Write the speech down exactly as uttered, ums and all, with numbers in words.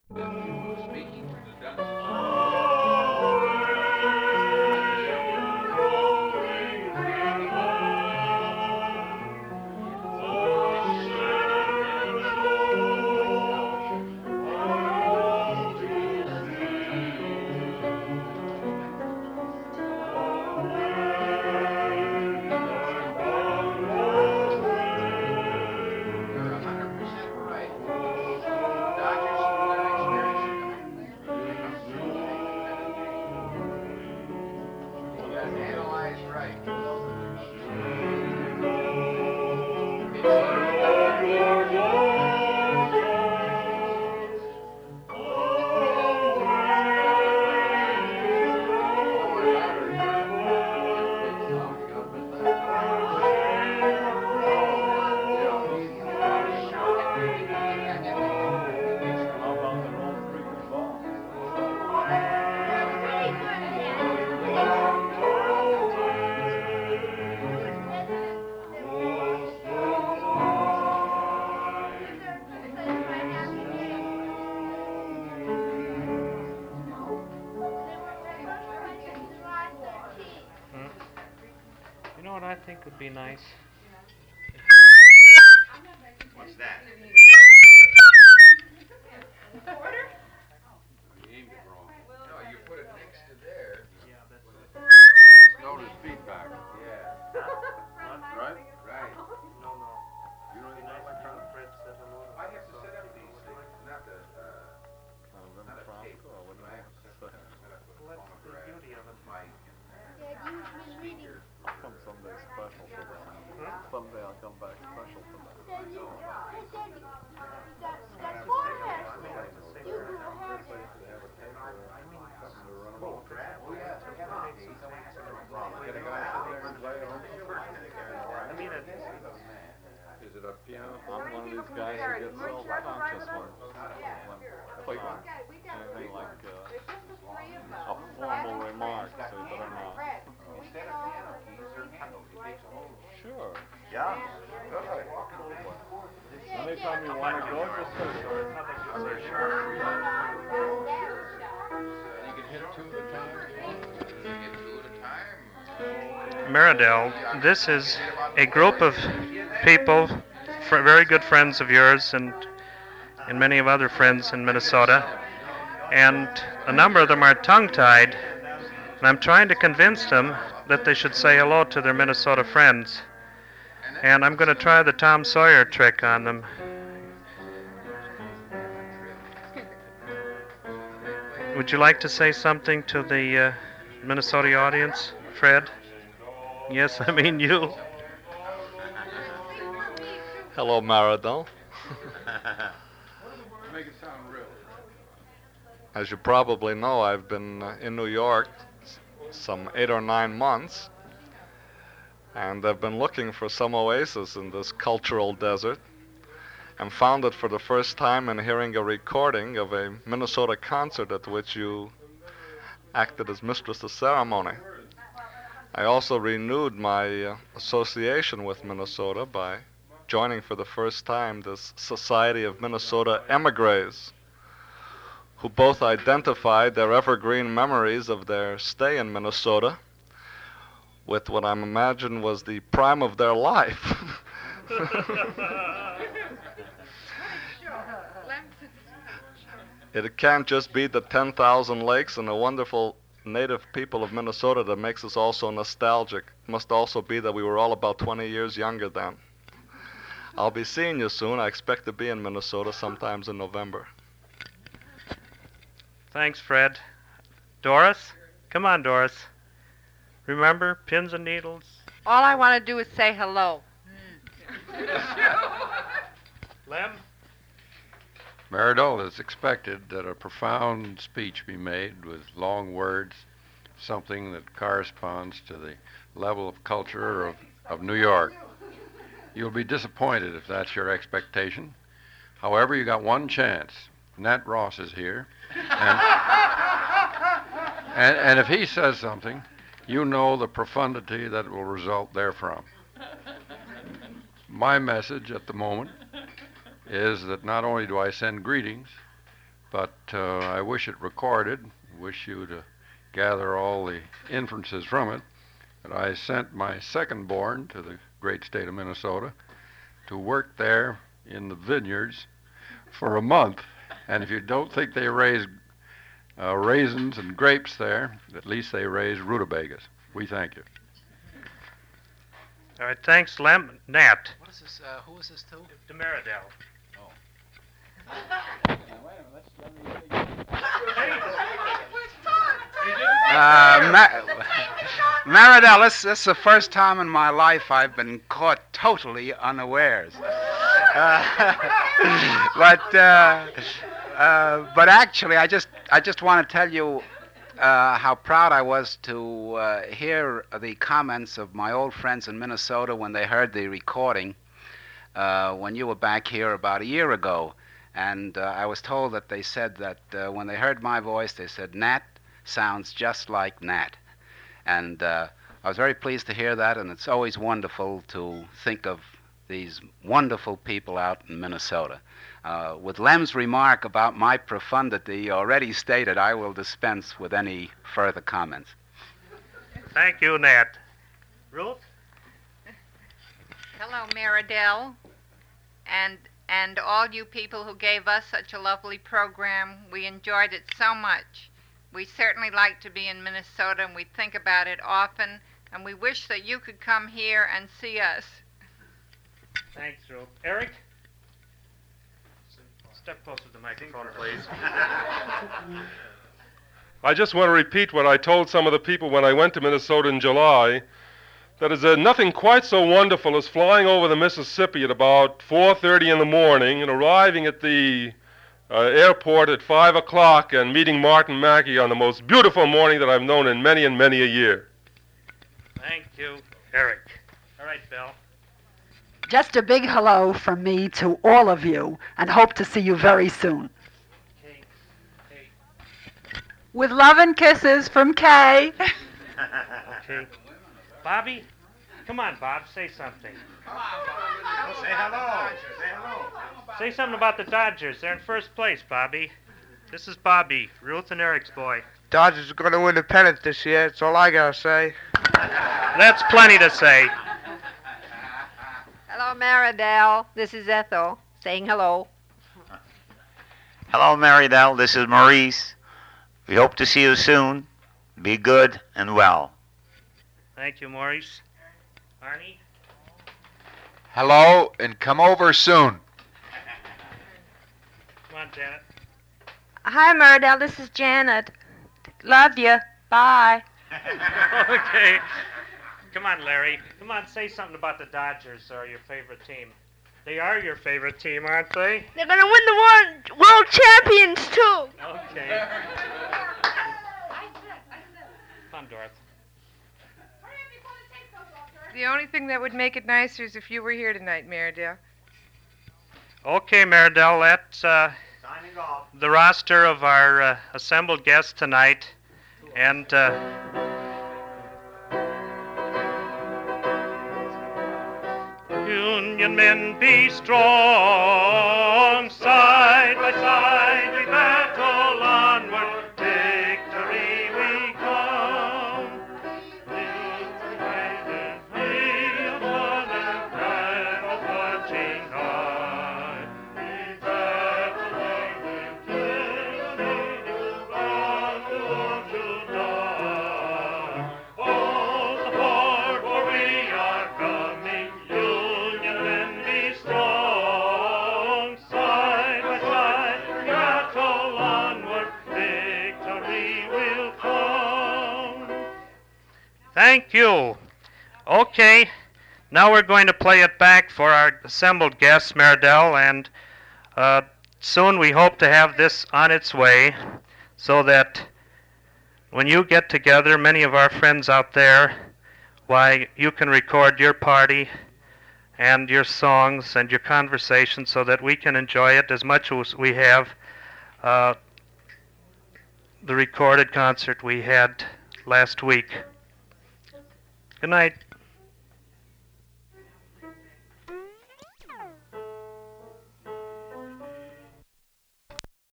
Speaking to the Dungeons. You're one hundred percent right. Dodgers from that experience. You got to analyze right. You know what I think would be nice? What's that? Order? You aimed it wrong. No, you put it next to there. Yeah, that's It's known as feedback. Yeah. Right? Right. No, no. You don't Be even nice like if you how and Fred said hello. I have to set up these things, not the, uh, not a tape. Right? Well, that's the beauty of it. Mic and speaker. I'll come someday special for that. Someday I'll come back special for that. Get a guy sit there and play on. I mean, it, Is it a piano? I'm one of these guys who gets self-conscious when, when playing anything like uh, a formal remark, so you better not. Instead of piano keys, they're handles. He takes a hold. Sure. Yeah. Anytime you want to go, just say so. Are they sharp? You can hit two at a time. You can hit two at a time. Meridell, this is a group of people, fr- very good friends of yours and and many of other friends in Minnesota, and a number of them are tongue-tied, and I'm trying to convince them that they should say hello to their Minnesota friends, and I'm going to try the Tom Sawyer trick on them. Would you like to say something to the uh, Minnesota audience, Fred? Yes, I mean you. Hello, Maradon. Make it sound real. As you probably know, I've been uh, in New York s- some eight or nine months, and I've been looking for some oasis in this cultural desert, and found it for the first time in hearing a recording of a Minnesota concert at which you acted as mistress of ceremony. I also renewed my uh, association with Minnesota by joining for the first time this Society of Minnesota Emigres, who both identified their evergreen memories of their stay in Minnesota with what I imagine was the prime of their life. It can't just be the ten thousand lakes and the wonderful native people of Minnesota that makes us all so nostalgic. It must also be that we were all about twenty years younger then. I'll be seeing you soon. I expect to be in Minnesota sometimes in November. Thanks, Fred. Doris? Come on, Doris. Remember, pins and needles? All I want to do is say hello. Lem? Meridol, it's expected that a profound speech be made with long words, something that corresponds to the level of culture of, of New York. You'll be disappointed if that's your expectation. However, you got one chance. Nat Ross is here. And, and, and if he says something, you know the profundity that will result therefrom. My message at the moment is that not only do I send greetings, but uh, I wish it recorded. Wish you to gather all the inferences from it. That I sent my second born to the great state of Minnesota to work there in the vineyards for a month. And if you don't think they raise uh, raisins and grapes there, at least they raise rutabagas. We thank you. All right, thanks, Lem. Nat. What is this? Uh, who is this to? De Meridel. Uh, Ma- Maridel, this, this is the first time in my life I've been caught totally unawares. Uh, but uh, uh, but actually, I just I just want to tell you uh, how proud I was to uh, hear the comments of my old friends in Minnesota when they heard the recording uh, when you were back here about a year ago. And uh, I was told that they said that uh, when they heard my voice, they said, Nat sounds just like Nat. And uh, I was very pleased to hear that, and it's always wonderful to think of these wonderful people out in Minnesota. Uh, with Lem's remark about my profundity already stated, I will dispense with any further comments. Thank you, Nat. Ruth? Hello, Meridel, and and all you people who gave us such a lovely program. We enjoyed it so much. We certainly like to be in Minnesota, and we think about it often, and we wish that you could come here and see us. Thanks, Ruth. Eric? Step closer to the microphone, please. I just want to repeat what I told some of the people when I went to Minnesota in July. That is uh, nothing quite so wonderful as flying over the Mississippi at about four thirty in the morning and arriving at the uh, airport at five o'clock and meeting Martin Mackey on the most beautiful morning that I've known in many and many a year. Thank you, Eric. All right, Bill. Just a big hello from me to all of you, and hope to see you very soon. Kay. Kay. With love and kisses from Kay. Okay. Bobby? Come on, Bob. Say something. Come on, Bob. Say hello. Say hello. Say something about the Dodgers. They're in first place, Bobby. This is Bobby, Ruth and Eric's boy. Dodgers are going to win the pennant this year. That's all I got to say. That's plenty to say. Hello, Meridel. This is Ethel saying hello. Hello, Meridel. This is Maurice. We hope to see you soon. Be good and well. Thank you, Maurice. Arnie? Hello, and come over soon. Come on, Janet. Hi, Meridel. This is Janet. Love you. Bye. Okay. Come on, Larry. Come on, say something about the Dodgers or your favorite team. They are your favorite team, aren't they? They're going to win the world, world champions, too. Okay. Come on, Dorothy. The only thing that would make it nicer is if you were here tonight, Meridel. Okay, Meridel, that's uh, the roster of our uh, assembled guests tonight. And uh, Union men, be strong, side by side we battle onward, victory we come. Thank you. Okay, now we're going to play it back for our assembled guests, Meridel, and uh, soon we hope to have this on its way so that when you get together, many of our friends out there, why, you can record your party and your songs and your conversation so that we can enjoy it as much as we have uh, the recorded concert we had last week. Good night.